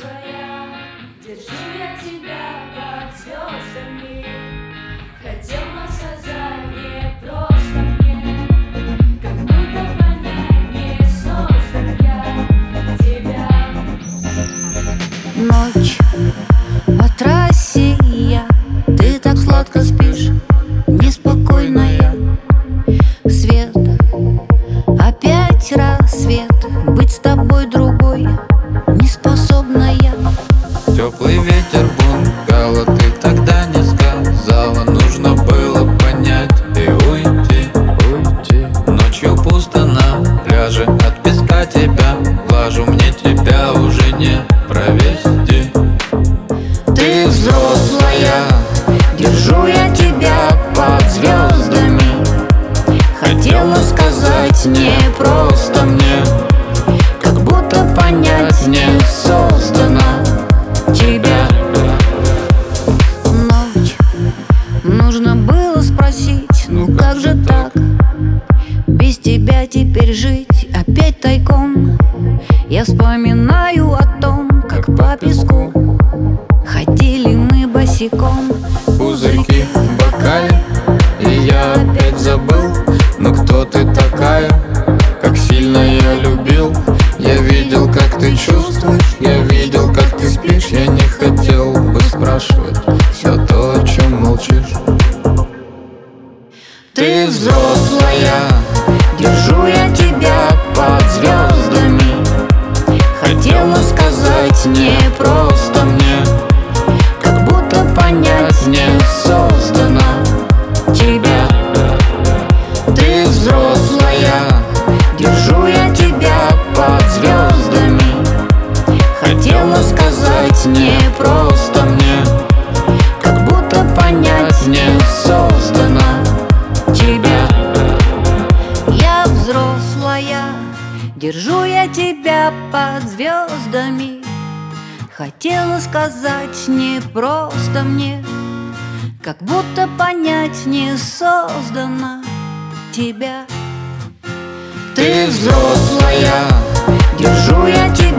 взрослая, держу я тебя под звездами. Хотел, но сказать не просто мне, как будто понять не создан я тебя. Ночь по трассе ты так сладко спишь, неспокойная. Свет, опять рассвет, быть с тобой другой неспособная. Теплый ветер бунгало, ты тогда не сказала. Нужно было понять и уйти. Ночью пусто на пляже, от песка тебя глажу. Мне тебя уже не провести. Ты взрослая, держу я тебя под звездами. Хотела сказать не просто мне, как будто понять не создана тебя. Ночь, нужно было спросить, ну как же так? Без тебя теперь жить опять тайком. Я вспоминаю о том, как по песку ходили мы босиком. Пузырьки в бокале, и я опять забыл. Но кто ты такая? Как сильно я любил. Я видел, как ты чувствуешь, я видел, как ты спишь. Я не хотел бы спрашивать все то, о чем молчишь. Ты взрослая, держу я тебя под звездами. Хотела сказать не просто мне, как будто понять не создана тебя. Ты взрослая, держу я тебя под звездами. Хотела сказать не просто мне, как будто понять не создана тебя. Я взрослая, держу я тебя под звездами. Хотела сказать не просто мне, как будто понять не создана тебя. Ты взрослая, держу я тебя